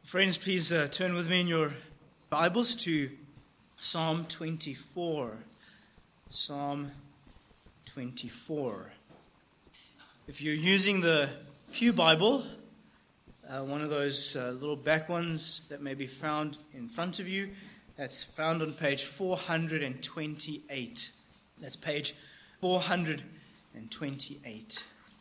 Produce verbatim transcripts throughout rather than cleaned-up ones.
Friends, please uh, turn with me in your Bibles to Psalm twenty-four. Psalm twenty-four. If you're using the Pew Bible, uh, one of those uh, little back ones that may be found in front of you, that's found on page four hundred twenty-eight. That's page four hundred twenty-eight.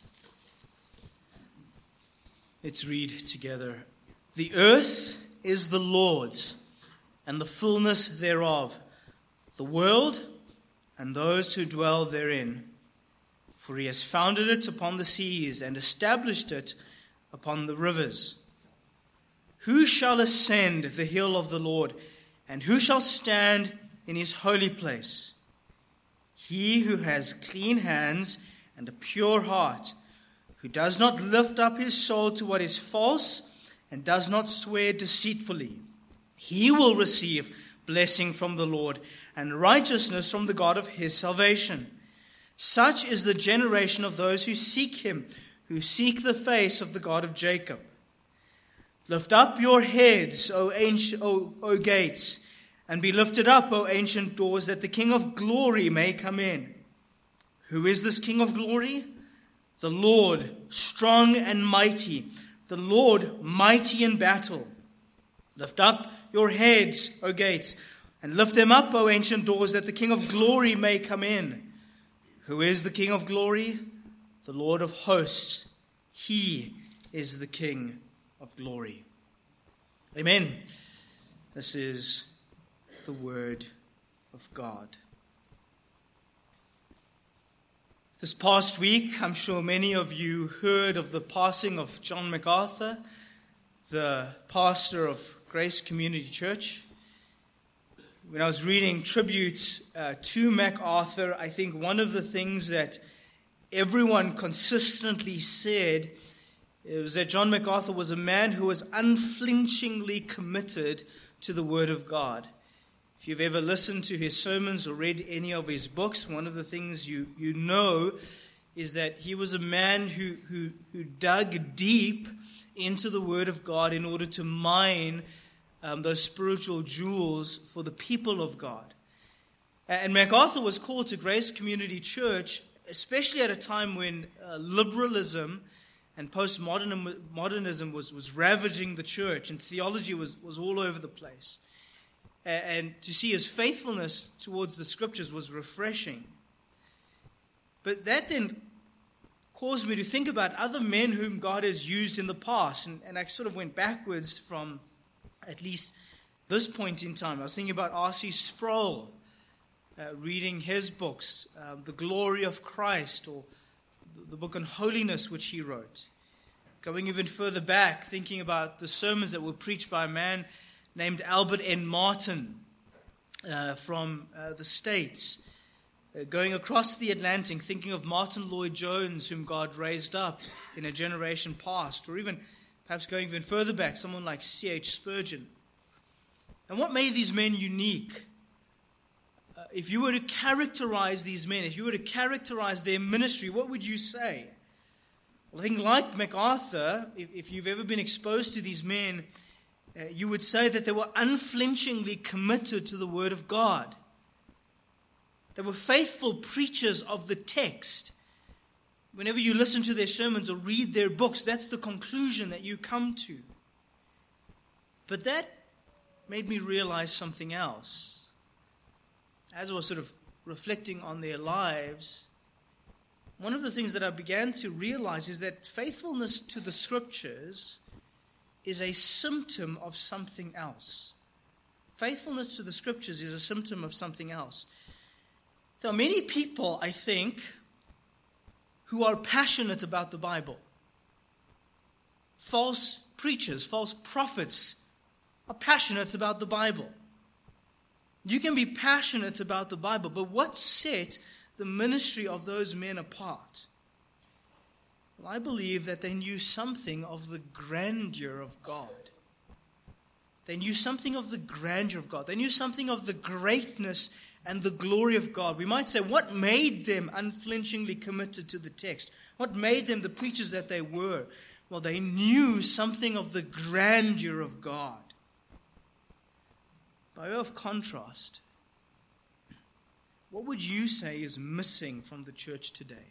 Let's read together. The earth is the Lord's, and the fullness thereof, the world and those who dwell therein. For he has founded it upon the seas, and established it upon the rivers. Who shall ascend the hill of the Lord, and who shall stand in his holy place? He who has clean hands and a pure heart, who does not lift up his soul to what is false, and does not swear deceitfully. He will receive blessing from the Lord, and righteousness from the God of his salvation. Such is the generation of those who seek him, who seek the face of the God of Jacob. Lift up your heads, O ancient, O, O gates, and be lifted up, O ancient doors, that the King of glory may come in. Who is this King of glory? The Lord, strong and mighty, the Lord mighty in battle. Lift up your heads, O gates, and lift them up, O ancient doors, that the King of glory may come in. Who is the King of glory? The Lord of hosts. He is the King of glory. Amen. This is the word of God. This past week, I'm sure many of you heard of the passing of John MacArthur, the pastor of Grace Community Church. When I was reading tributes uh, to MacArthur, I think one of the things that everyone consistently said was that John MacArthur was a man who was unflinchingly committed to the Word of God. If you've ever listened to his sermons or read any of his books, one of the things you, you know is that he was a man who, who, who dug deep into the Word of God in order to mine um, those spiritual jewels for the people of God. And MacArthur was called to Grace Community Church, especially at a time when uh, liberalism and postmodernism was, was ravaging the church, and theology was, was all over the place. And to see his faithfulness towards the Scriptures was refreshing. But that then caused me to think about other men whom God has used in the past. And, and I sort of went backwards from at least this point in time. I was thinking about R C Sproul, uh, reading his books, uh, The Glory of Christ, or the, the book on holiness which he wrote. Going even further back, thinking about the sermons that were preached by a man named Albert N. Martin uh, from uh, the States. Uh, going across the Atlantic, thinking of Martin Lloyd-Jones, whom God raised up in a generation past. Or even perhaps going even further back, someone like C H Spurgeon. And what made these men unique? Uh, if you were to characterize these men, if you were to characterize their ministry, what would you say? Well, I think like MacArthur, if, if you've ever been exposed to these men, Uh, you would say that they were unflinchingly committed to the Word of God. They were faithful preachers of the text. Whenever you listen to their sermons or read their books, that's the conclusion that you come to. But that made me realize something else. As I was sort of reflecting on their lives, one of the things that I began to realize is that faithfulness to the Scriptures is a symptom of something else. Faithfulness to the Scriptures is a symptom of something else. There are many people, I think, who are passionate about the Bible. False preachers, false prophets are passionate about the Bible. You can be passionate about the Bible, but what set the ministry of those men apart? Well, I believe that they knew something of the grandeur of God. They knew something of the grandeur of God. They knew something of the greatness and the glory of God. We might say, what made them unflinchingly committed to the text? What made them the preachers that they were? well, they knew something of the grandeur of God. By way of contrast, what would you say is missing from the church today?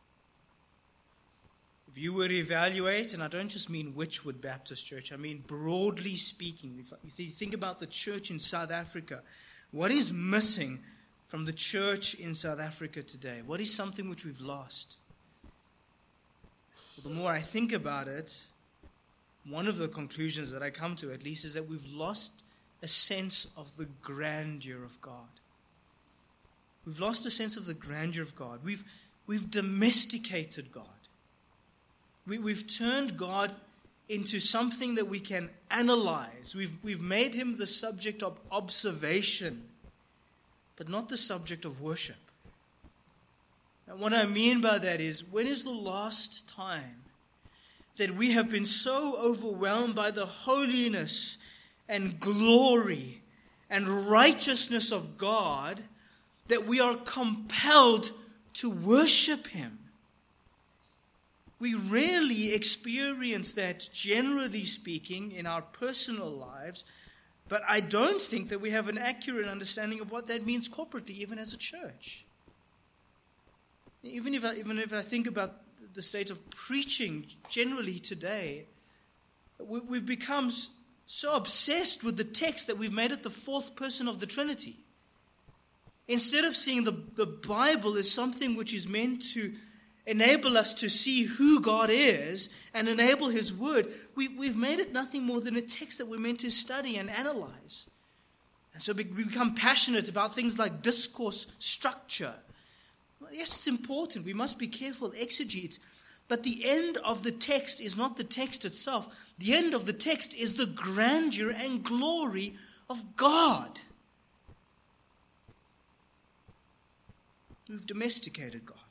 If you were to evaluate, and I don't just mean Witchwood Baptist Church, I mean broadly speaking, if you think about the church in South Africa, what is missing from the church in South Africa today? What is something which we've lost? Well, the more I think about it, one of the conclusions that I come to, at least, is that we've lost a sense of the grandeur of God. We've lost a sense of the grandeur of God. We've, we've domesticated God. We, we've turned God into something that we can analyze. We've, we've made him the subject of observation, but not the subject of worship. And what I mean by that is, when is the last time that we have been so overwhelmed by the holiness and glory and righteousness of God that we are compelled to worship him? We rarely experience that, generally speaking, in our personal lives, but I don't think that we have an accurate understanding of what that means corporately, even as a church. Even if I, even if I think about the state of preaching generally today, we, we've become so obsessed with the text that we've made it the fourth person of the Trinity. Instead of seeing the, the Bible as something which is meant to enable us to see who God is and enable his word, we, we've made it nothing more than a text that we're meant to study and analyze. And so we become passionate about things like discourse structure. Well, yes, it's important. We must be careful exegetes. But the end of the text is not the text itself. The end of the text is the grandeur and glory of God. We've domesticated God.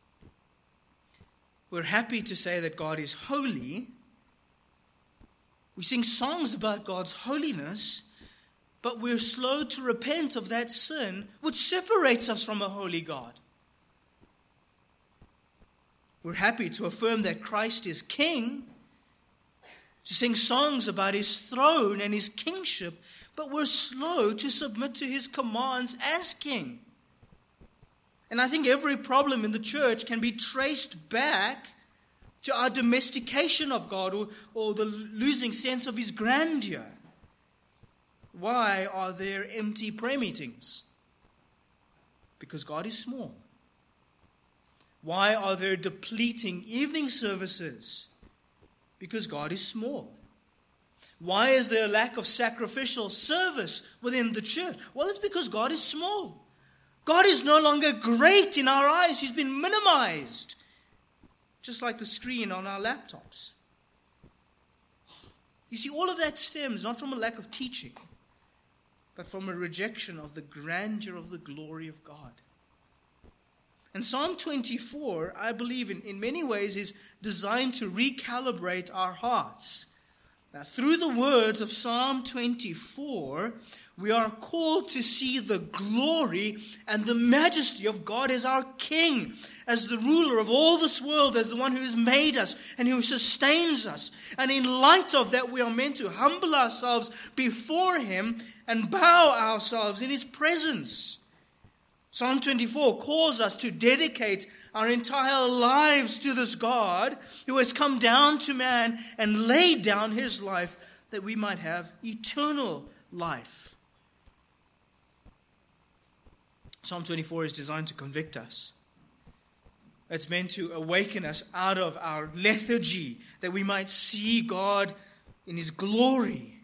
We're happy to say that God is holy. We sing songs about God's holiness, but we're slow to repent of that sin which separates us from a holy God. We're happy to affirm that Christ is King, to sing songs about his throne and his kingship, but we're slow to submit to his commands as King. And I think every problem in the church can be traced back to our domestication of God, or, or the losing sense of his grandeur. Why are there empty prayer meetings? Because God is small. Why are there depleting evening services? Because God is small. Why is there a lack of sacrificial service within the church? Well, it's because God is small. God is no longer great in our eyes. He's been minimized. Just like the screen on our laptops. You see, all of that stems not from a lack of teaching, but from a rejection of the grandeur of the glory of God. And Psalm twenty-four, I believe, in, in many ways is designed to recalibrate our hearts. Now, through the words of Psalm twenty-four, we are called to see the glory and the majesty of God as our King, as the ruler of all this world, as the one who has made us and who sustains us. And in light of that, we are meant to humble ourselves before him and bow ourselves in his presence. Psalm twenty-four calls us to dedicate our entire lives to this God who has come down to man and laid down his life that we might have eternal life. Psalm twenty-four is designed to convict us. It's meant to awaken us out of our lethargy, that we might see God in his glory.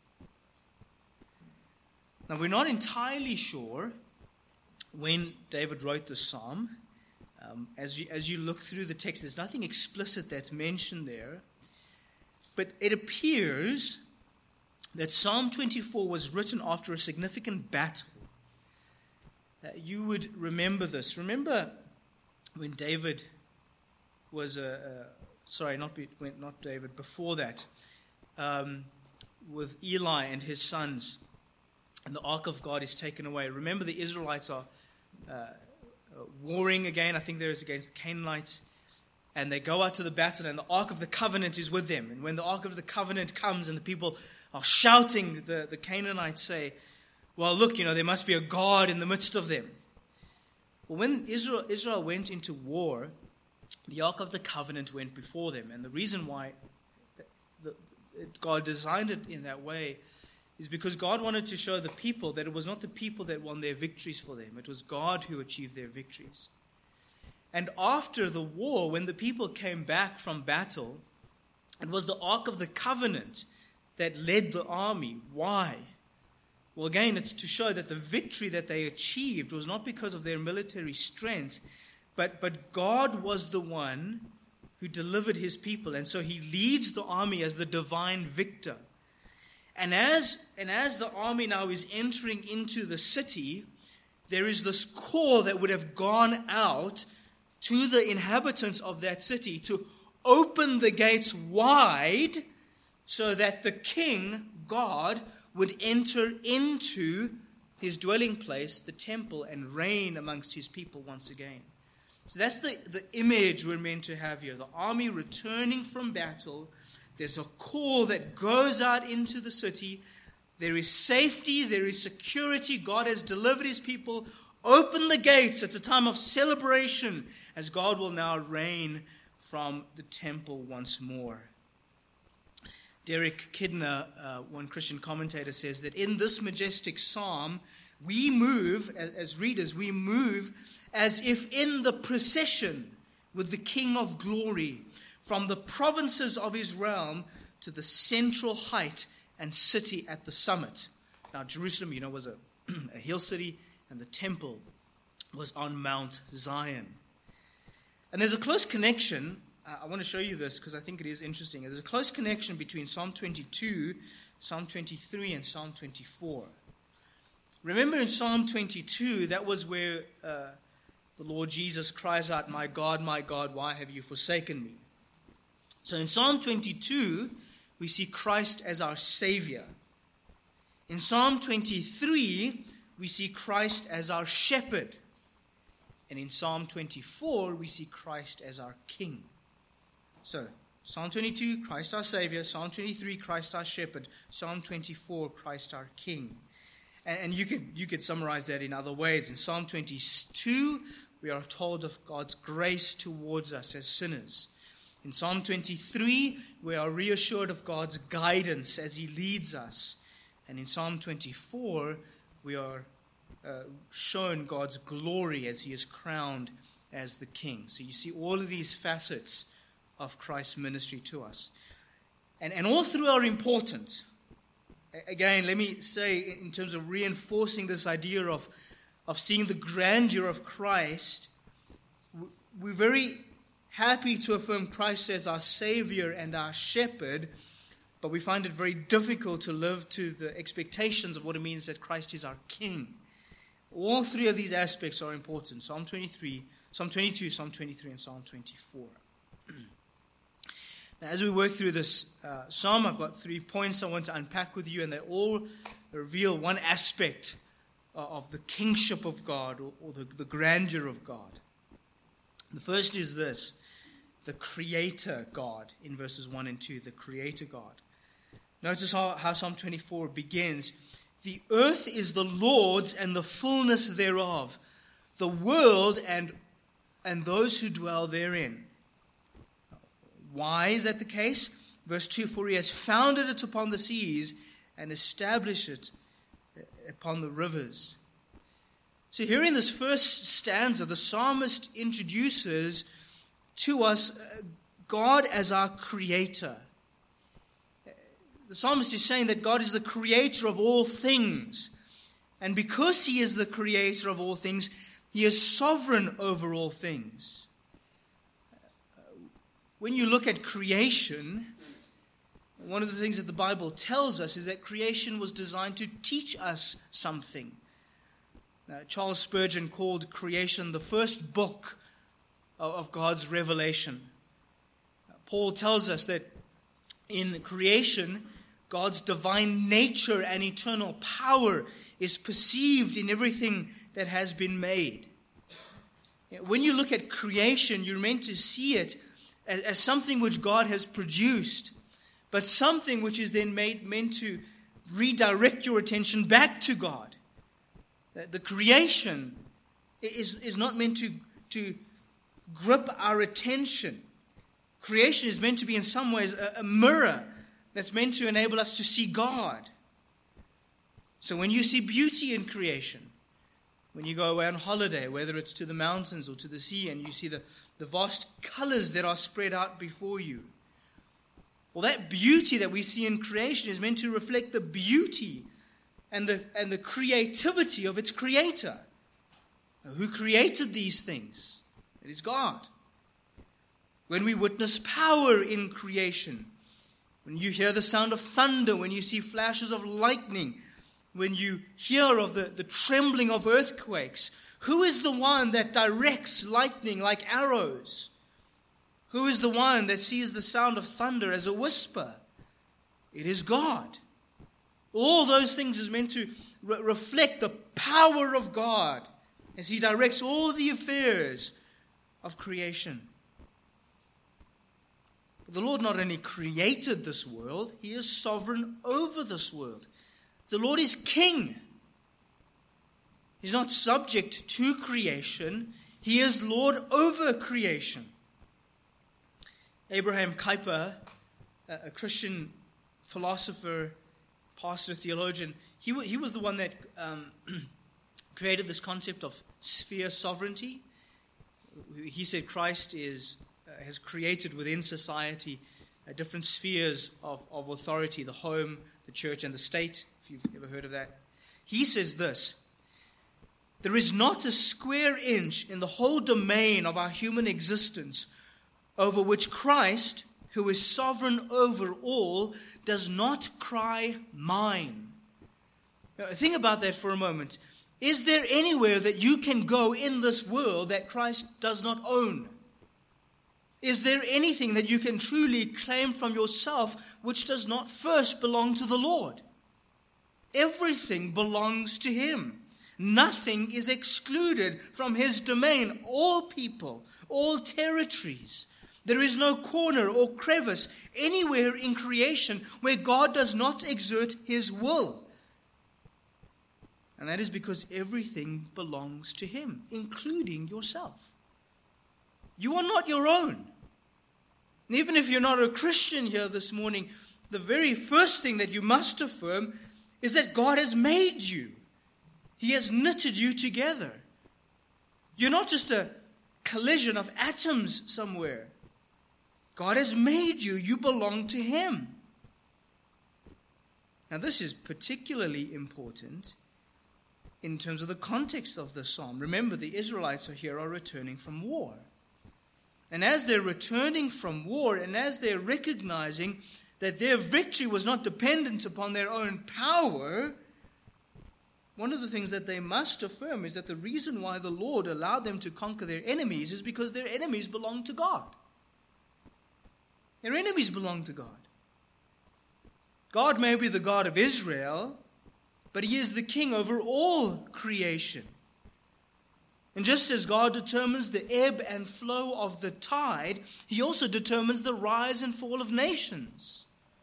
Now, we're not entirely sure when David wrote this psalm. Um, as, you, as you look through the text, there's nothing explicit that's mentioned there. But it appears that Psalm twenty-four was written after a significant battle. Uh, you would remember this. Remember when David was, a, uh, sorry, not, be, not David, before that, um, with Eli and his sons, and the ark of God is taken away. Remember, the Israelites are Uh, uh, warring again. I think there is against the Canaanites. and they go out to the battle, and the Ark of the Covenant is with them. And when the Ark of the Covenant comes and the people are shouting, the, the Canaanites say, well, look, you know, there must be a God in the midst of them. Well, when Israel, Israel went into war, the Ark of the Covenant went before them. And the reason why the, God designed it in that way is because God wanted to show the people that it was not the people that won their victories for them. It was God who achieved their victories. And after the war, when the people came back from battle, it was the Ark of the Covenant that led the army. Why? Well, again, it's to show that the victory that they achieved was not because of their military strength, but, but God was the one who delivered his people. And so he leads the army as the divine victor. And as, and as the army now is entering into the city, there is this call that would have gone out to the inhabitants of that city to open the gates wide so that the king, God, would enter into his dwelling place, the temple, and reign amongst his people once again. So that's the, the image we're meant to have here. The army returning from battle. There's a call that goes out into the city. There is safety. There is security. God has delivered his people. Open the gates. It's a time of celebration as God will now reign from the temple once more. Derek Kidner, uh, one Christian commentator, says that in this majestic psalm, we move, as, as readers, we move as if in the procession with the King of Glory, from the provinces of his realm to the central height and city at the summit. Now, Jerusalem, you know, was a, a hill city, and the temple was on Mount Zion. And there's a close connection. Uh, I want to show you this because I think it is interesting. There's a close connection between Psalm twenty-two, Psalm twenty-three, and Psalm twenty-four. Remember in Psalm twenty-two, that was where uh, the Lord Jesus cries out, "My God, my God, why have you forsaken me?" So in Psalm twenty-two, we see Christ as our Savior. In Psalm twenty-three, we see Christ as our shepherd. And in Psalm twenty-four, we see Christ as our King. So, Psalm twenty-two, Christ our Savior. Psalm twenty-three, Christ our shepherd. Psalm twenty-four, Christ our King. And, and you could you could summarize that in other ways. In Psalm twenty-two, we are told of God's grace towards us as sinners. In Psalm twenty-three, we are reassured of God's guidance as he leads us. And in Psalm twenty-four, we are uh, shown God's glory as he is crowned as the King. So you see all of these facets of Christ's ministry to us. And, and all three are important. Again, let me say, in terms of reinforcing this idea of, of seeing the grandeur of Christ, we're very happy to affirm Christ as our Savior and our Shepherd, but we find it very difficult to live to the expectations of what it means that Christ is our King. All three of these aspects are important. Psalm twenty-three, Psalm twenty-two, Psalm twenty-three, and Psalm twenty-four. Now, as we work through this uh, psalm, I've got three points I want to unpack with you, and they all reveal one aspect of the kingship of God, or, or the, the grandeur of God. The first is this: the Creator God, in verses one and two, the Creator God. Notice how, how Psalm twenty-four begins. The earth is the Lord's and the fullness thereof, the world and, and those who dwell therein. Why is that the case? Verse two, for he has founded it upon the seas and established it upon the rivers. So here in this first stanza, the psalmist introduces to us God as our creator. The psalmist is saying that God is the creator of all things. And because he is the creator of all things, he is sovereign over all things. When you look at creation, one of the things that the Bible tells us is that creation was designed to teach us something. Now, Charles Spurgeon called creation the first book of God's revelation. Paul tells us that in creation, God's divine nature and eternal power is perceived in everything that has been made. When you look at creation, you're meant to see it as, as something which God has produced, but something which is then made meant to redirect your attention back to God. The, the creation is, is not meant to, to grip our attention. Creation is meant to be in some ways a, a mirror that's meant to enable us to see God. So when you see beauty in creation, when you go away on holiday, whether it's to the mountains or to the sea, and you see the, the vast colors that are spread out before you, well, that beauty that we see in creation is meant to reflect the beauty and the, and the creativity of its creator. Now, who created these things? It is God. When we witness power in creation, when you hear the sound of thunder, when you see flashes of lightning, when you hear of the, the trembling of earthquakes, who is the one that directs lightning like arrows? Who is the one that sees the sound of thunder as a whisper? It is God. All those things is meant to re- reflect the power of God as He directs all the affairs of creation. But the Lord not only created this world, He is sovereign over this world. The Lord is king. He's not subject to creation. He is Lord over creation. Abraham Kuyper, a Christian philosopher, pastor, theologian, he, he was the one that um, created this concept of sphere sovereignty. He said Christ is uh, has created within society uh, different spheres of, of authority, the home, the church, and the state, if you've ever heard of that. He says this: there is not a square inch in the whole domain of our human existence over which Christ, who is sovereign over all, does not cry, mine. Now, think about that for a moment. Is there anywhere that you can go in this world that Christ does not own? Is there anything that you can truly claim from yourself which does not first belong to the Lord? Everything belongs to Him. Nothing is excluded from His domain. All people, all territories. There is no corner or crevice anywhere in creation where God does not exert His will. And that is because everything belongs to Him, including yourself. You are not your own. Even if you're not a Christian here this morning, the very first thing that you must affirm is that God has made you. He has knitted you together. You're not just a collision of atoms somewhere. God has made you. You belong to Him. Now, this is particularly important in terms of the context of the psalm. Remember, the Israelites are here are returning from war. And as they're returning from war, and as they're recognizing that their victory was not dependent upon their own power, one of the things that they must affirm is that the reason why the Lord allowed them to conquer their enemies is because their enemies belong to God. Their enemies belong to God. God may be the God of Israel, but He is the king over all creation. And just as God determines the ebb and flow of the tide, He also determines the rise and fall of nations.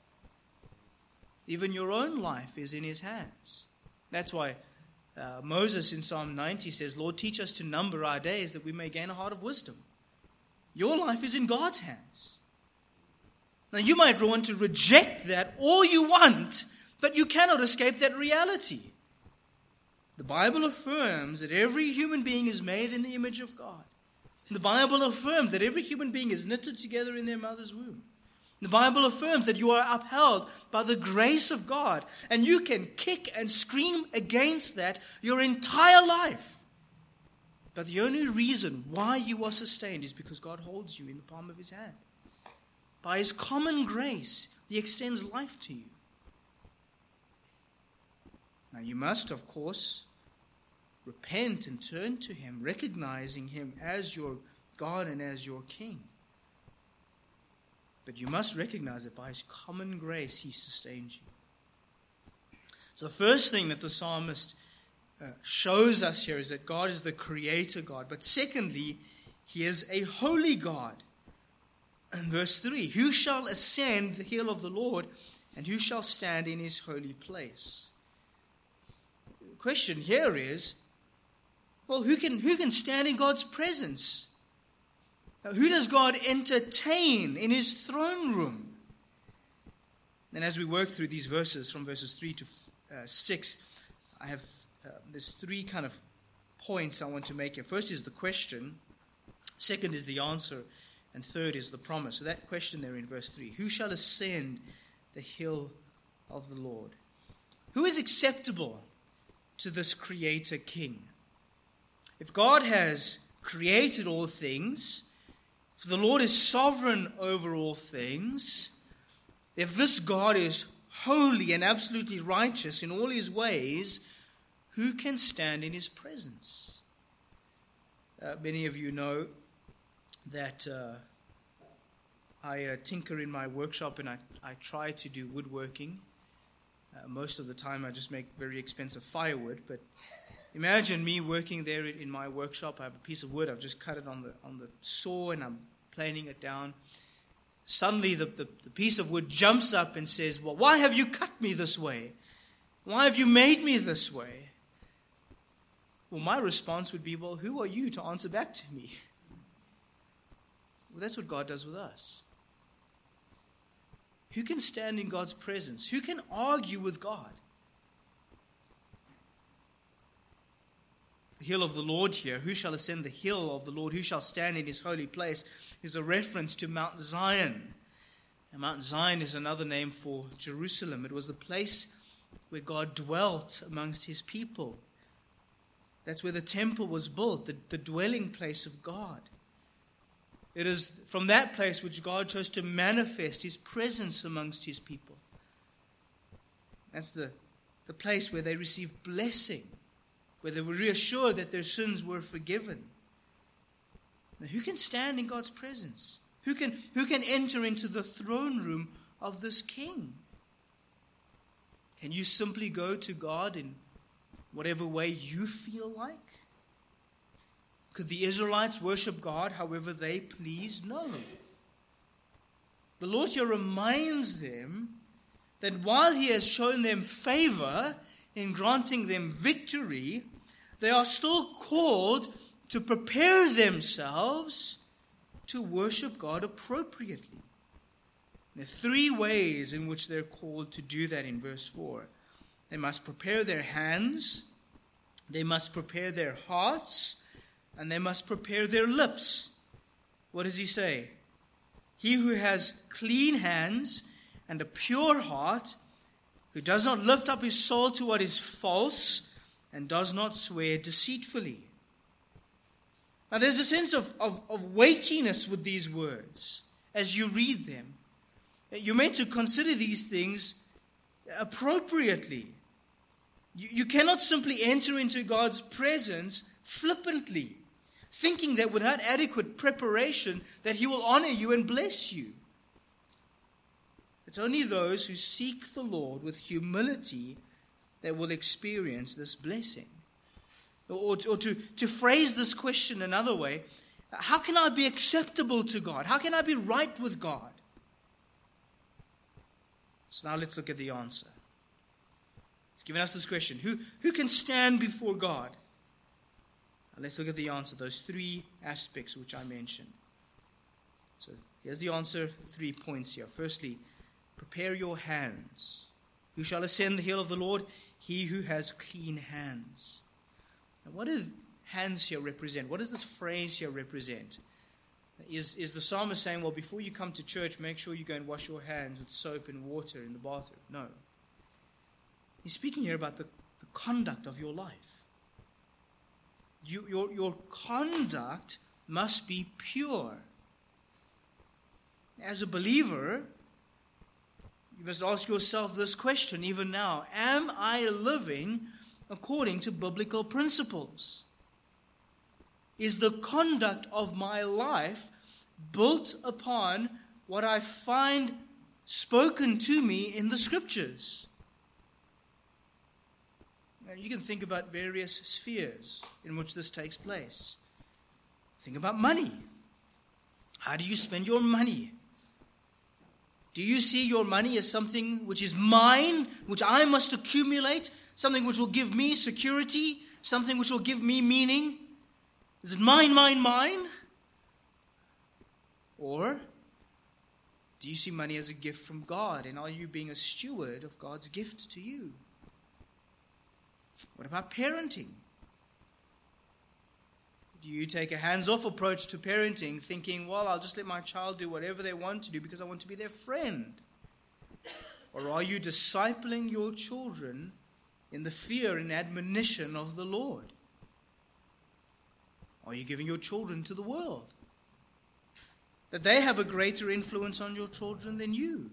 Even your own life is in His hands. That's why uh, Moses in Psalm ninety says, Lord, teach us to number our days that we may gain a heart of wisdom. Your life is in God's hands. Now, you might want to reject that all you want, but you cannot escape that reality. The Bible affirms that every human being is made in the image of God. The Bible affirms that every human being is knitted together in their mother's womb. The Bible affirms that you are upheld by the grace of God, and you can kick and scream against that your entire life. But the only reason why you are sustained is because God holds you in the palm of His hand. By His common grace, He extends life to you. Now, you must, of course, repent and turn to Him, recognizing Him as your God and as your King. But you must recognize that by His common grace, He sustains you. So the first thing that the psalmist uh, shows us here is that God is the creator God. But secondly, He is a holy God. And verse three, who shall ascend the hill of the Lord, and who shall stand in his holy place? The question here is, well, who can, who can stand in God's presence? Now, who does God entertain in his throne room? And as we work through these verses from verses three to uh, six, I have uh, there's three kind of points I want to make here. First is the question, second is the answer, and third is the promise. So that question there in verse three, who shall ascend the hill of the Lord? Who is acceptable to this Creator King? If God has created all things, if the Lord is sovereign over all things, if this God is holy and absolutely righteous in all his ways, who can stand in his presence? Uh, many of you know that uh, I uh, tinker in my workshop and I, I try to do woodworking. Uh, most of the time I just make very expensive firewood, but imagine me working there in my workshop. I have a piece of wood, I've just cut it on the on the saw and I'm planing it down. Suddenly the, the, the piece of wood jumps up and says, well, why have you cut me this way? Why have you made me this way? Well, my response would be, well, who are you to answer back to me? Well, that's what God does with us. Who can stand in God's presence? Who can argue with God? The hill of the Lord here, who shall ascend the hill of the Lord, who shall stand in his holy place, is a reference to Mount Zion. And Mount Zion is another name for Jerusalem. It was the place where God dwelt amongst his people. That's where the temple was built, the, the dwelling place of God. It is from that place which God chose to manifest his presence amongst his people. That's the, the place where they received blessing, where they were reassured that their sins were forgiven. Now, who can stand in God's presence? Who can, who can enter into the throne room of this king? Can you simply go to God in whatever way you feel like? Could the Israelites worship God however they pleased? No. The Lord here reminds them that while he has shown them favor in granting them victory, they are still called to prepare themselves to worship God appropriately. There are three ways in which they're called to do that in verse four. They must prepare their hands, they must prepare their hearts, and they must prepare their lips. What does he say? He who has clean hands and a pure heart, who does not lift up his soul to what is false, and does not swear deceitfully. Now there's a sense of, of, of weightiness with these words as you read them. You're meant to consider these things appropriately. You, you cannot simply enter into God's presence flippantly, thinking that without adequate preparation that he will honor you and bless you. It's only those who seek the Lord with humility that will experience this blessing. Or, or to, to phrase this question another way, how can I be acceptable to God? How can I be right with God? So now let's look at the answer. He's given us this question. Who, who can stand before God? Now let's look at the answer, those three aspects which I mentioned. So here's the answer, three points here. Firstly, prepare your hands. Who shall ascend the hill of the Lord? He who has clean hands. Now, what does hands here represent? What does this phrase here represent? Is, is the psalmist saying, well, before you come to church, make sure you go and wash your hands with soap and water in the bathroom? No. He's speaking here about the, the conduct of your life. You, your, your conduct must be pure. As a believer, you must ask yourself this question even now. Am I living according to biblical principles? Is the conduct of my life built upon what I find spoken to me in the Scriptures? And you can think about various spheres in which this takes place. Think about money. How do you spend your money? Do you see your money as something which is mine, which I must accumulate, something which will give me security, something which will give me meaning? Is it mine, mine, mine? Or do you see money as a gift from God, and are you being a steward of God's gift to you? What about parenting? Do you take a hands-off approach to parenting, thinking, well, I'll just let my child do whatever they want to do because I want to be their friend? Or are you discipling your children in the fear and admonition of the Lord? Are you giving your children to the world, that they have a greater influence on your children than you?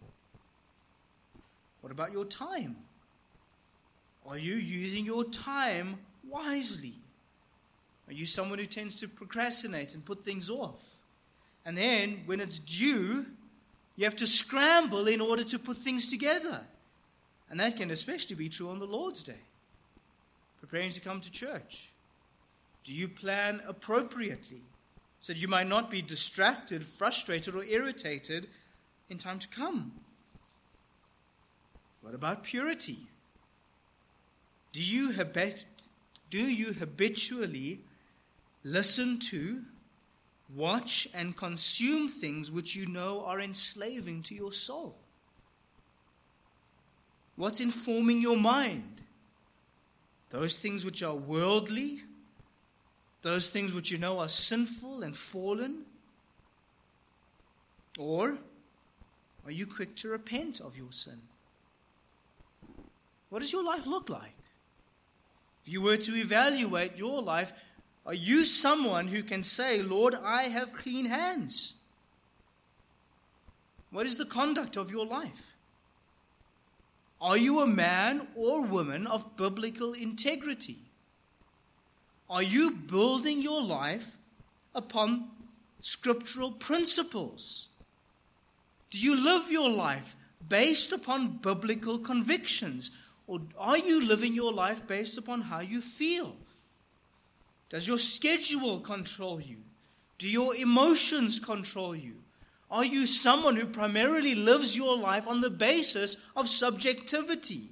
What about your time? Are you using your time wisely? Are you someone who tends to procrastinate and put things off? And then, when it's due, you have to scramble in order to put things together. And that can especially be true on the Lord's Day. Preparing to come to church. Do you plan appropriately so that you might not be distracted, frustrated, or irritated in time to come? What about purity? Do you habit- do you habitually listen to, watch, and consume things which you know are enslaving to your soul? What's informing your mind? Those things which are worldly? Those things which you know are sinful and fallen? Or are you quick to repent of your sin? What does your life look like? If you were to evaluate your life, are you someone who can say, Lord, I have clean hands? What is the conduct of your life? Are you a man or woman of biblical integrity? Are you building your life upon scriptural principles? Do you live your life based upon biblical convictions? Or are you living your life based upon how you feel? Does your schedule control you? Do your emotions control you? Are you someone who primarily lives your life on the basis of subjectivity?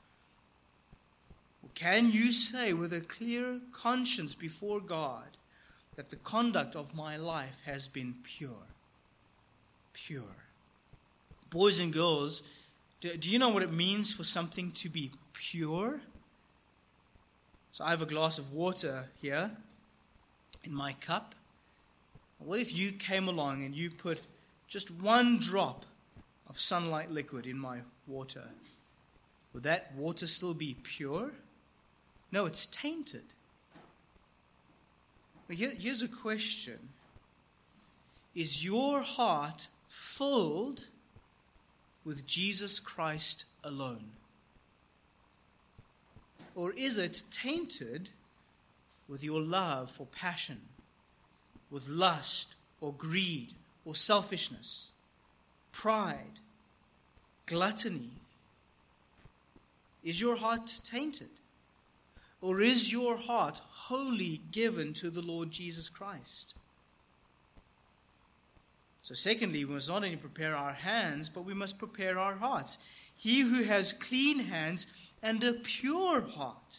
Or can you say with a clear conscience before God that the conduct of my life has been pure? Pure. Boys and girls, do, do you know what it means for something to be pure? So I have a glass of water here in my cup. What if you came along and you put just one drop of sunlight liquid in my water? Would that water still be pure? No, it's tainted. But here, here's a question. Is your heart filled with Jesus Christ alone? Or is it tainted with your love for passion, with lust or greed or selfishness, pride, gluttony? Is your heart tainted? Or is your heart wholly given to the Lord Jesus Christ? So secondly, we must not only prepare our hands, but we must prepare our hearts. He who has clean hands and a pure heart.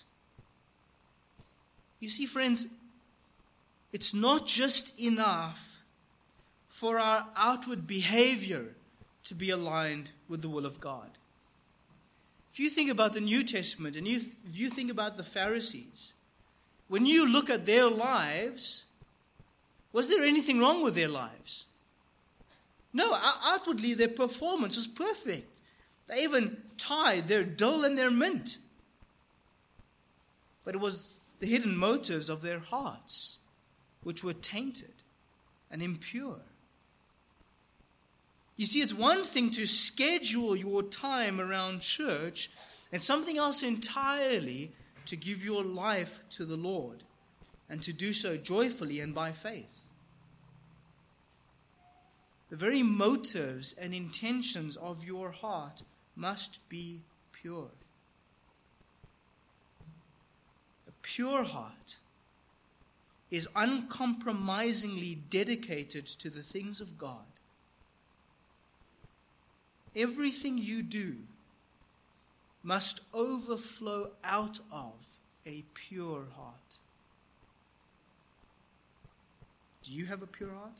You see, friends, it's not just enough for our outward behavior to be aligned with the will of God. If you think about the New Testament and you, if you think about the Pharisees, when you look at their lives, was there anything wrong with their lives? No, outwardly their performance was perfect. They even tithed their dill and their mint. But it was the hidden motives of their hearts which were tainted and impure. You see, it's one thing to schedule your time around church, and something else entirely to give your life to the Lord and to do so joyfully and by faith. The very motives and intentions of your heart must be pure. A pure heart is uncompromisingly dedicated to the things of God. everything you do must overflow out of a pure heart. Do you have a pure heart?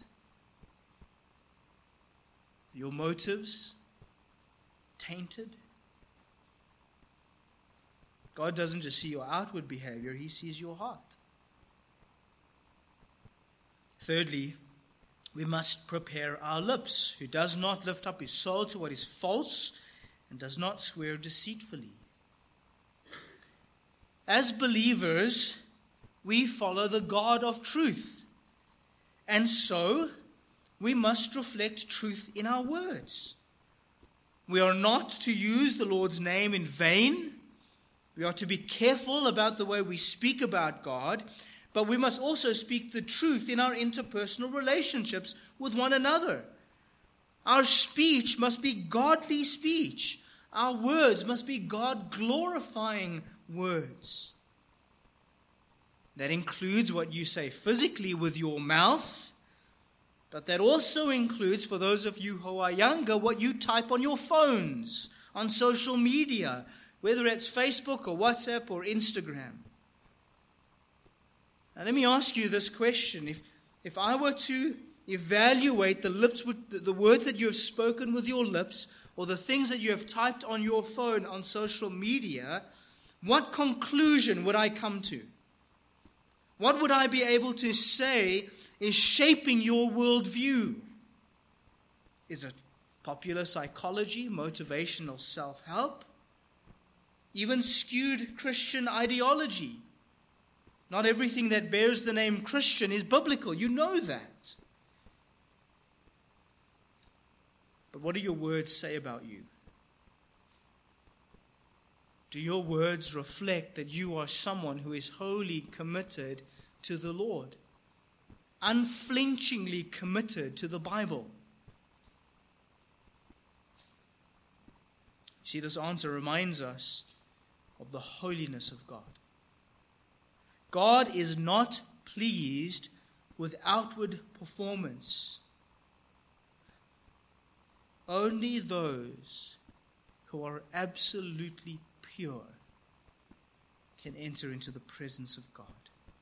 Your motives tainted? God doesn't just see your outward behavior, He sees your heart. Thirdly, we must prepare our lips. Who does not lift up his soul to what is false and does not swear deceitfully. As believers, we follow the God of truth. And so, we must reflect truth in our words. We are not to use the Lord's name in vain. We are to be careful about the way we speak about God, but we must also speak the truth in our interpersonal relationships with one another. Our speech must be godly speech. Our words must be God-glorifying words. That includes what you say physically with your mouth, but that also includes, for those of you who are younger, what you type on your phones, on social media, whether it's Facebook or WhatsApp or Instagram. Now let me ask you this question. If, if I were to evaluate the lips, the words that you have spoken with your lips, or the things that you have typed on your phone on social media, what conclusion would I come to? What would I be able to say is shaping your worldview? Is it popular psychology, motivational self-help? Even skewed Christian ideology? Not everything that bears the name Christian is biblical. You know that. But what do your words say about you? Do your words reflect that you are someone who is wholly committed to the Lord? Unflinchingly committed to the Bible? See, this answer reminds us of the holiness of God. God is not pleased with outward performance. Only those who are absolutely pure can enter into the presence of God.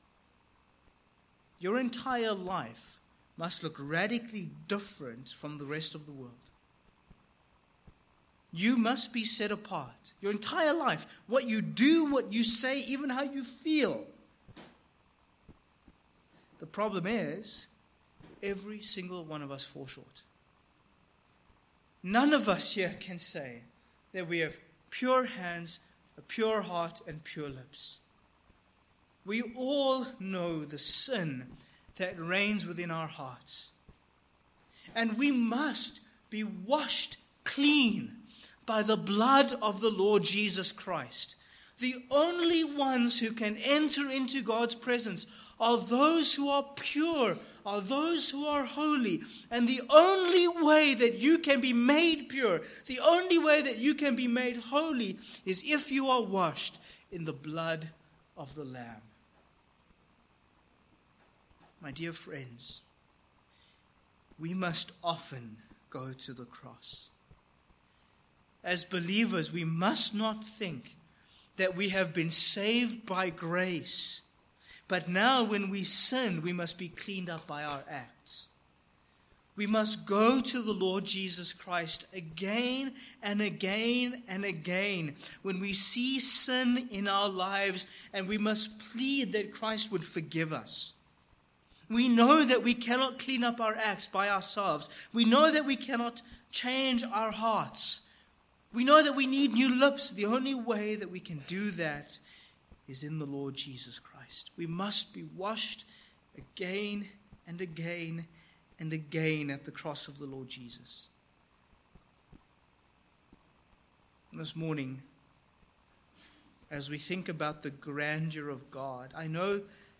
Your entire life must look radically different from the rest of the world. You must be set apart. Your entire life, what you do, what you say, even how you feel. The problem is, every single one of us falls short. None of us here can say that we have pure hands, a pure heart, and pure lips. We all know the sin that reigns within our hearts. And we must be washed clean by the blood of the Lord Jesus Christ. The only ones who can enter into God's presence are those who are pure, are those who are holy. And the only way that you can be made pure, the only way that you can be made holy, is if you are washed in the blood of the Lamb. My dear friends, we must often go to the cross. As believers, we must not think that we have been saved by grace, but now when we sin, we must be cleaned up by our acts. We must go to the Lord Jesus Christ again and again and again when we see sin in our lives, and we must plead that Christ would forgive us. We know that we cannot clean up our acts by ourselves. We know that we cannot change our hearts. We know that we need new lips. The only way that we can do that is in the Lord Jesus Christ. We must be washed again and again and again at the cross of the Lord Jesus. And this morning, as we think about the grandeur of God, I know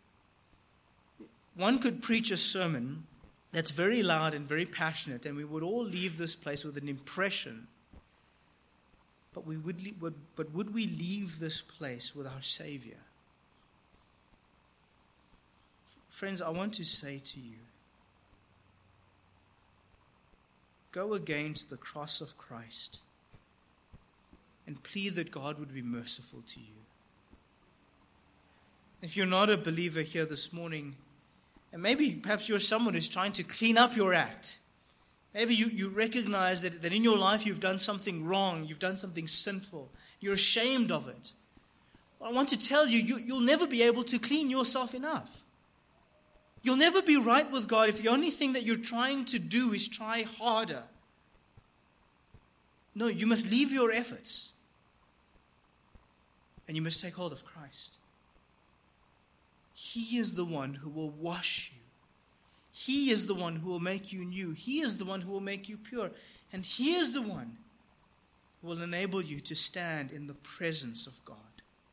one could preach a sermon that's very loud and very passionate, and we would all leave this place with an impression. But we would, would, but would we leave this place with our Savior? Friends, I want to say to you, go again to the cross of Christ and plead that God would be merciful to you. If you're not a believer here this morning, and maybe perhaps you're someone who's trying to clean up your act. Maybe you, you recognize that, that in your life you've done something wrong, you've done something sinful, you're ashamed of it. Well, I want to tell you, you, you'll never be able to clean yourself enough. You'll never be right with God if the only thing that you're trying to do is try harder. No, you must leave your efforts. And you must take hold of Christ. He is the one who will wash you. He is the one who will make you new. He is the one who will make you pure. And He is the one who will enable you to stand in the presence of God.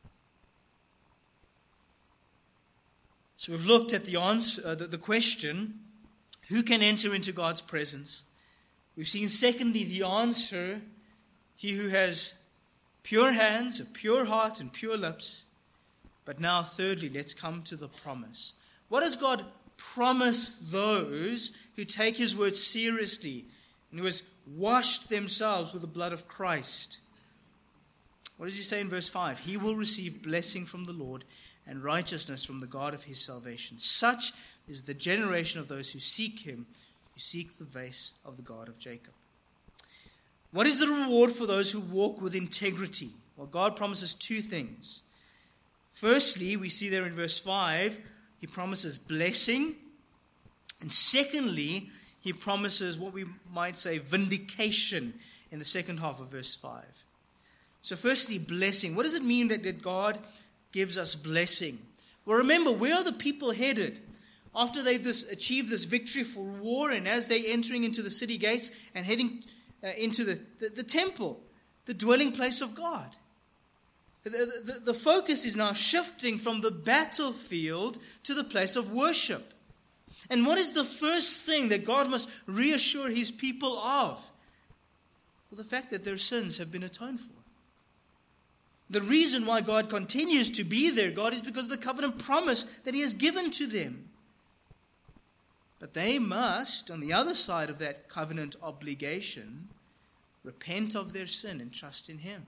So we've looked at the answer, uh, the, the question, who can enter into God's presence? We've seen, secondly, the answer, he who has pure hands, a pure heart, and pure lips. But now, thirdly, let's come to the promise. What does God promise those who take His word seriously and who has washed themselves with the blood of Christ? What does He say in verse five? He will receive blessing from the Lord and righteousness from the God of His salvation. Such is the generation of those who seek Him, who seek the face of the God of Jacob. What is the reward for those who walk with integrity? Well, God promises two things. Firstly, we see there in verse five, He promises blessing. And secondly, He promises what we might say vindication in the second half of verse five. So firstly, blessing. What does it mean that, that God gives us blessing? Well, remember, where are the people headed? After they've this, achieved this victory for war, and as they're entering into the city gates and heading uh, into the, the, the temple, the dwelling place of God. The, the, the focus is now shifting from the battlefield to the place of worship. And what is the first thing that God must reassure His people of? Well, the fact that their sins have been atoned for. The reason why God continues to be their God is because of the covenant promise that He has given to them. But they must, on the other side of that covenant obligation, repent of their sin and trust in Him.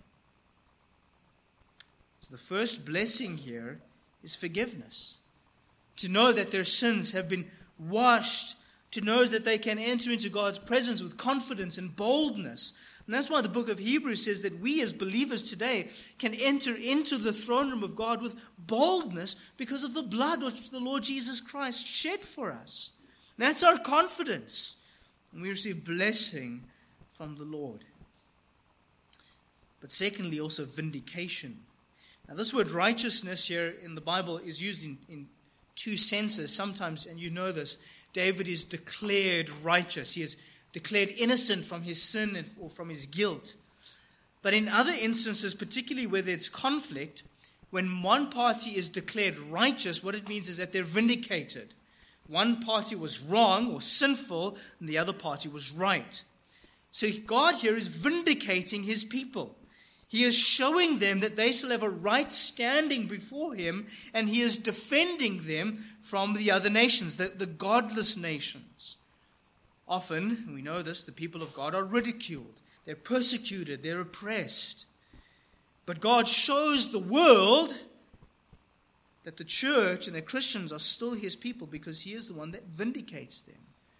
So the first blessing here is forgiveness. To know that their sins have been washed. To know that they can enter into God's presence with confidence and boldness. And that's why the book of Hebrews says that we as believers today can enter into the throne room of God with boldness because of the blood which the Lord Jesus Christ shed for us. That's our confidence. And we receive blessing from the Lord. But secondly, also vindication. Now, this word righteousness here in the Bible is used in, in two senses. Sometimes, and you know this, David is declared righteous. He is declared innocent from his sin and, or from his guilt. But in other instances, particularly where there's conflict, when one party is declared righteous, what it means is that they're vindicated. One party was wrong or sinful, and the other party was right. So God here is vindicating His people. He is showing them that they shall have a right standing before Him, and He is defending them from the other nations, the, the godless nations. Often, we know this, the people of God are ridiculed. They're persecuted. They're oppressed. But God shows the world that the church and the Christians are still His people because He is the one that vindicates them.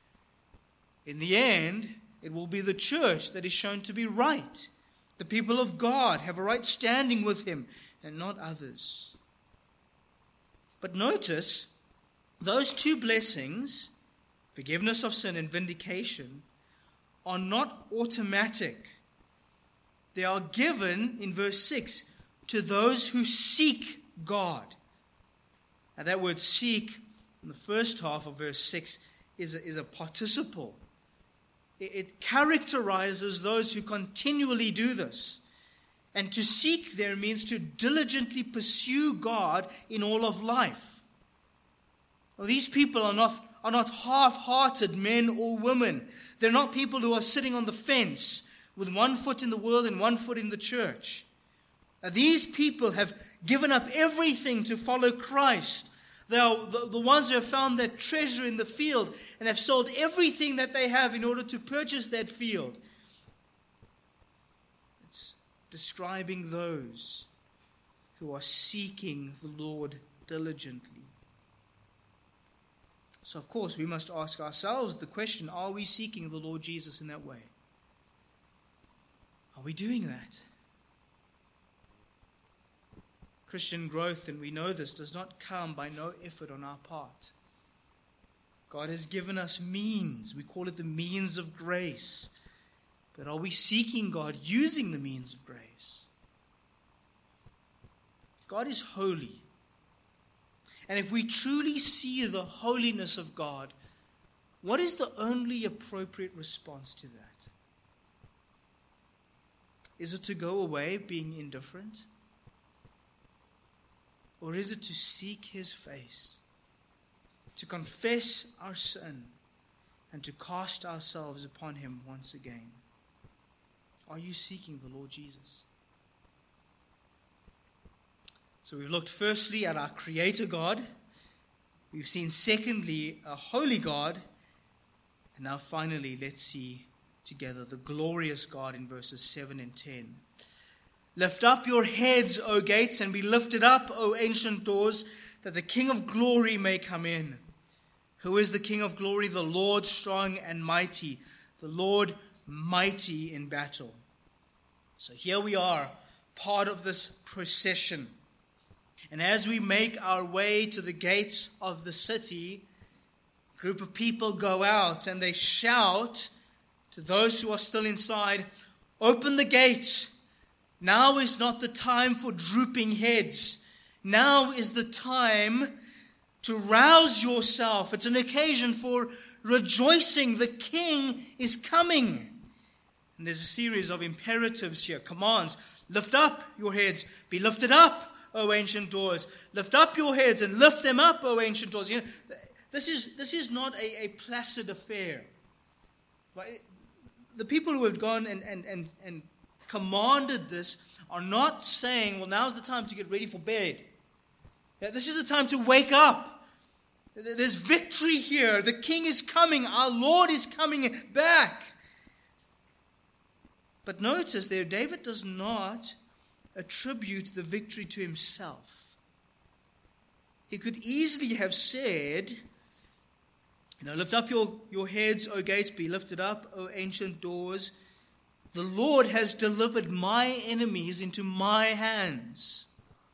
In the end, it will be the church that is shown to be right. The people of God have a right standing with Him and not others. But notice, those two blessings, forgiveness of sin and vindication, are not automatic. They are given, in verse six, to those who seek God. Now that word seek, in the first half of verse six, is a, is a participle. It characterizes those who continually do this. And to seek there means to diligently pursue God in all of life. Well, these people are not, are not half-hearted men or women. They're not people who are sitting on the fence with one foot in the world and one foot in the church. Now, these people have given up everything to follow Christ. They are the, the ones who have found that treasure in the field and have sold everything that they have in order to purchase that field. It's describing those who are seeking the Lord diligently. So, of course, we must ask ourselves the question, are we seeking the Lord Jesus in that way? Are we doing that? Christian growth, and we know this, does not come by no effort on our part. God has given us means. We call it the means of grace. But are we seeking God using the means of grace? If God is holy, and if we truly see the holiness of God, what is the only appropriate response to that? Is it to go away being indifferent? Or is it to seek His face, to confess our sin, and to cast ourselves upon Him once again? Are you seeking the Lord Jesus? So we've looked firstly at our Creator God. We've seen secondly a holy God. And now finally, let's see together the glorious God in verses seven and ten. Lift up your heads, O gates, and be lifted up, O ancient doors, that the King of glory may come in. Who is the King of glory? The Lord strong and mighty, the Lord mighty in battle. So here we are, part of this procession. And as we make our way to the gates of the city, a group of people go out and they shout to those who are still inside, "Open the gates. Now is not the time for drooping heads. Now is the time to rouse yourself. It's an occasion for rejoicing. The King is coming." And there's a series of imperatives here, commands. Lift up your heads. Be lifted up, O ancient doors. Lift up your heads and lift them up, O ancient doors. You know, this is this is not a, a placid affair. Right? The people who have gone and, and, and, and commanded this are not saying, well, now's the time to get ready for bed. Yeah, this is the time to wake up. There's victory here. The King is coming. Our Lord is coming back. But notice there, David does not attribute the victory to himself. He could easily have said, you know, lift up your, your heads, O gates, be lifted up, O ancient doors. The Lord has delivered my enemies into my hands.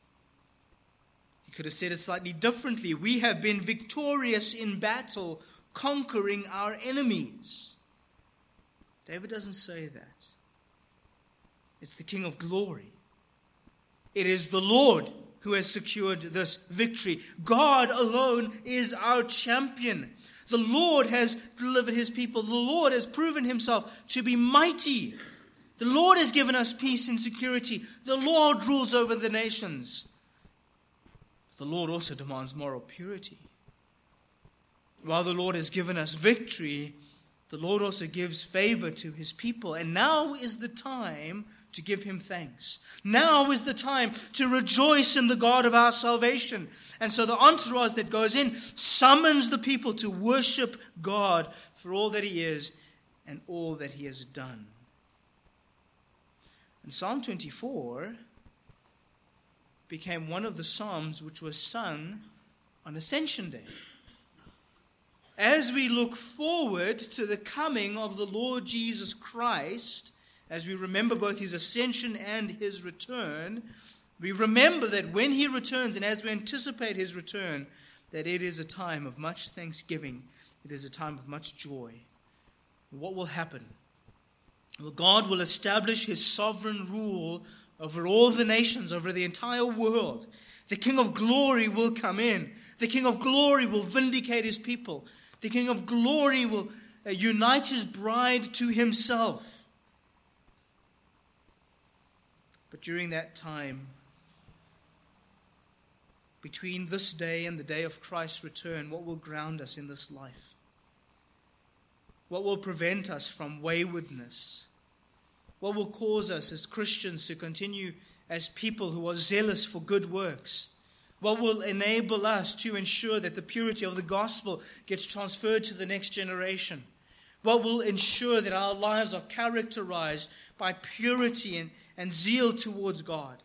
He could have said it slightly differently. We have been victorious in battle, conquering our enemies. David doesn't say that. It's the King of glory. It is the Lord who has secured this victory. God alone is our champion. The Lord has delivered His people. The Lord has proven Himself to be mighty. The Lord has given us peace and security. The Lord rules over the nations. The Lord also demands moral purity. While the Lord has given us victory, the Lord also gives favor to His people. And now is the time to give Him thanks. Now is the time to rejoice in the God of our salvation. And so the entourage that goes in summons the people to worship God for all that He is and all that He has done. And Psalm twenty-four became one of the psalms which was sung on Ascension Day. As we look forward to the coming of the Lord Jesus Christ, as we remember both His ascension and His return, we remember that when He returns, and as we anticipate His return, that it is a time of much thanksgiving. It is a time of much joy. What will happen? Well, God will establish His sovereign rule over all the nations, over the entire world. The King of glory will come in. The King of glory will vindicate His people. The King of glory will uh, unite His bride to Himself. But during that time, between this day and the day of Christ's return, what will ground us in this life? What will prevent us from waywardness? What will cause us as Christians to continue as people who are zealous for good works? What will enable us to ensure that the purity of the gospel gets transferred to the next generation? What will ensure that our lives are characterized by purity and, and zeal towards God?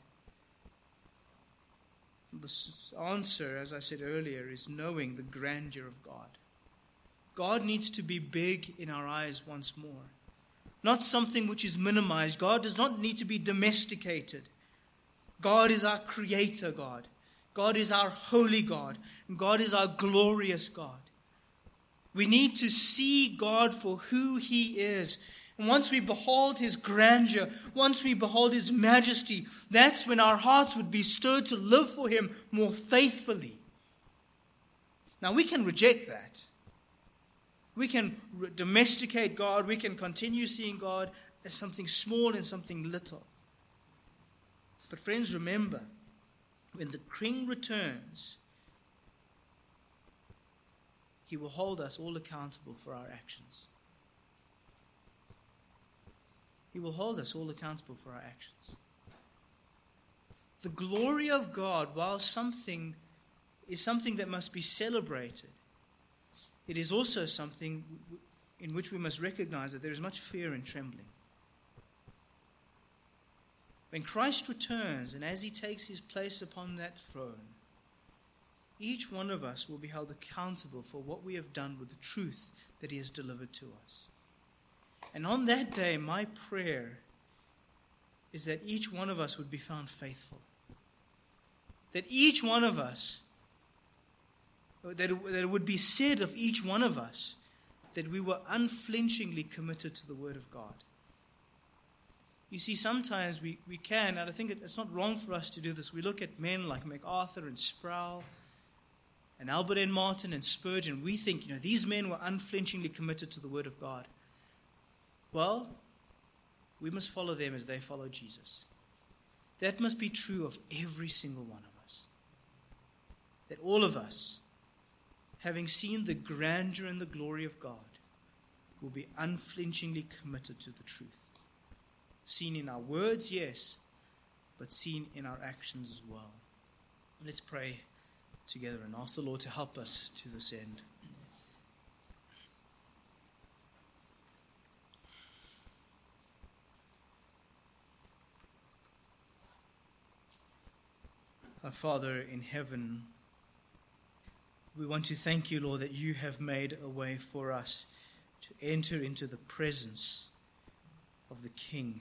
The answer, as I said earlier, is knowing the grandeur of God. God needs to be big in our eyes once more. Not something which is minimized. God does not need to be domesticated. God is our creator God. God is our holy God. God is our glorious God. We need to see God for who He is. And once we behold His grandeur, once we behold His majesty, that's when our hearts would be stirred to live for Him more faithfully. Now we can reject that. We can re- domesticate God. We can continue seeing God as something small and something little. But friends, remember, when the King returns, He will hold us all accountable for our actions. He will hold us all accountable for our actions. The glory of God, while something is something that must be celebrated, it is also something in which we must recognize that there is much fear and trembling. When Christ returns, and as He takes His place upon that throne, each one of us will be held accountable for what we have done with the truth that He has delivered to us. And on that day, my prayer is that each one of us would be found faithful. That each one of us, that it, that it would be said of each one of us, that we were unflinchingly committed to the Word of God. You see, sometimes we, we can, and I think it, it's not wrong for us to do this. We look at men like MacArthur and Sproul and Albert N. Martin and Spurgeon. We think, you know, these men were unflinchingly committed to the Word of God. Well, we must follow them as they follow Jesus. That must be true of every single one of us. That all of us, having seen the grandeur and the glory of God, will be unflinchingly committed to the truth. Seen in our words, yes, but seen in our actions as well. Let's pray together and ask the Lord to help us to this end. Our Father in heaven, we want to thank you, Lord, that you have made a way for us to enter into the presence of the King.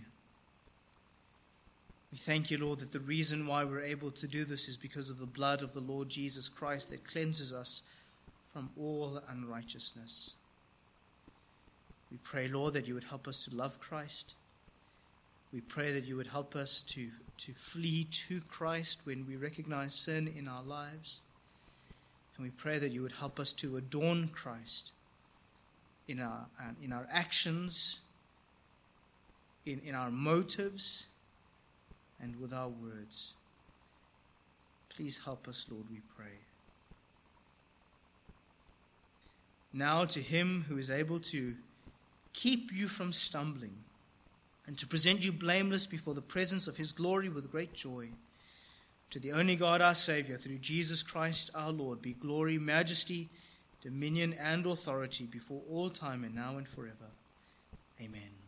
We thank you, Lord, that the reason why we're able to do this is because of the blood of the Lord Jesus Christ that cleanses us from all unrighteousness. We pray, Lord, that you would help us to love Christ. We pray that you would help us to, to flee to Christ when we recognize sin in our lives. And we pray that you would help us to adorn Christ in our, in our actions, in, in our motives, and with our words. Please help us, Lord, we pray. Now to Him who is able to keep you from stumbling and to present you blameless before the presence of His glory with great joy, to the only God our Savior, through Jesus Christ our Lord, be glory, majesty, dominion, and authority before all time and now and forever. Amen.